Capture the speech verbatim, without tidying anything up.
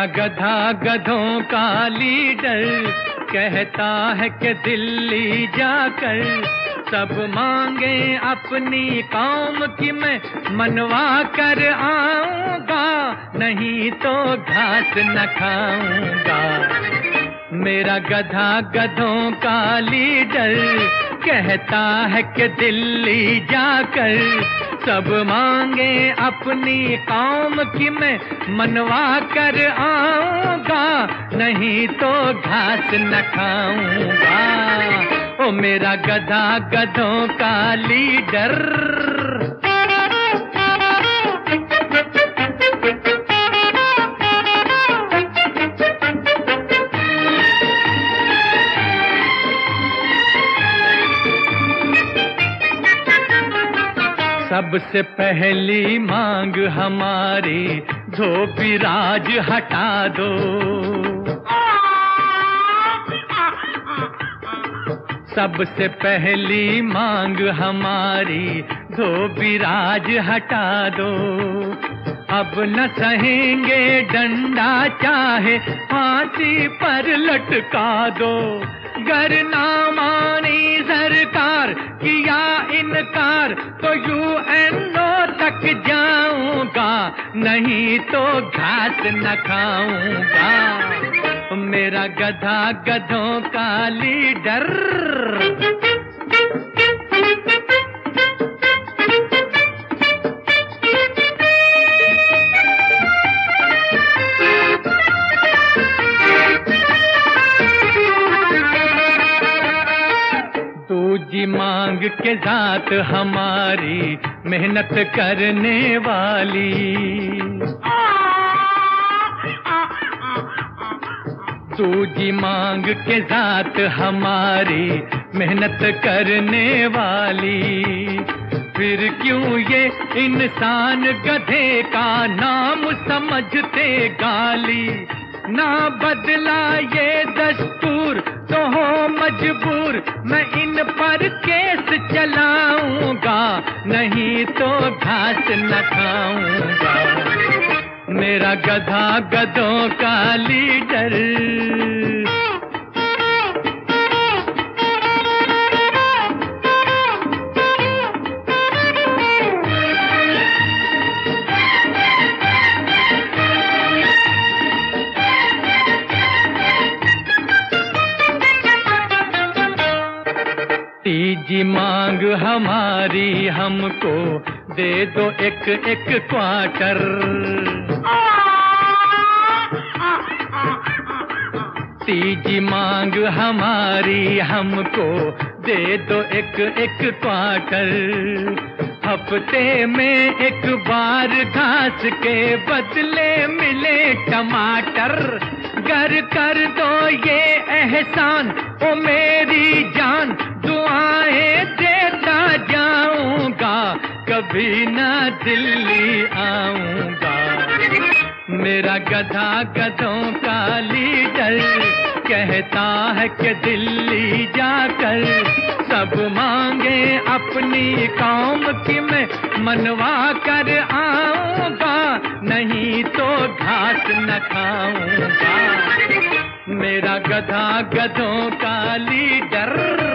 मेरा गधा गधों का लीडर कहता है कि दिल्ली जाकर सब मांगे अपनी कौम की मैं मनवा कर आऊंगा, नहीं तो घास न खाऊंगा। मेरा गधा गधों का लीडर कहता है कि दिल्ली जाकर सब मांगे अपनी कौम की मैं मनवा कर आऊंगा, नहीं तो घास न खाऊंगा। ओ मेरा गधा गधों का लीडर। सबसे पहली मांग हमारी धोबी राज हटा दो। सबसे पहली मांग हमारी धोबी राज हटा दो। अब न सहेंगे डंडा चाहे फांसी पर लटका दो। गर ना मानी सरकार किया इनकार तो यूएनओ तक जाऊंगा, नहीं तो घास न खाऊंगा। मेरा गधा गधों का लीडर। दूजी मांग के साथ हमारी मेहनत करने वाली। दूजी मांग के साथ हमारी मेहनत करने वाली। फिर क्यों ये इंसान गधे का नाम समझते गाली। ना बदला ये दस्तूर तो हो मजबूर मैं इन पर केस चलाऊंगा, नहीं तो घास न खाऊंगा। मेरा गधा गधों का लीडर। तीजी मांग हमारी हमको दे दो एक एक क्वार्टर। तीजी मांग हमारी हमको दे दो एक एक क्वार्टर। हफ्ते में एक बार घास के बदले मिले टमाटर। गर कर दो ये एहसान ओ मेरी जान, दुआएं देता जाऊंगा, कभी ना दिल्ली आऊंगा। मेरा गधा गधों का लीडर कहता है कि दिल्ली जाकर सब मांगे अपनी कौम की मैं मनवा कर आऊंगा, नहीं तो घास न खाऊंगा। मेरा गधा गधों का लीडर।